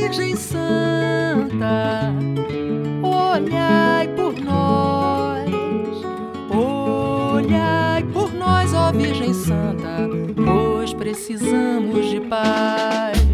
Virgem Santa, olhai por nós, olhai por nós, ó Virgem Santa, pois precisamos de paz.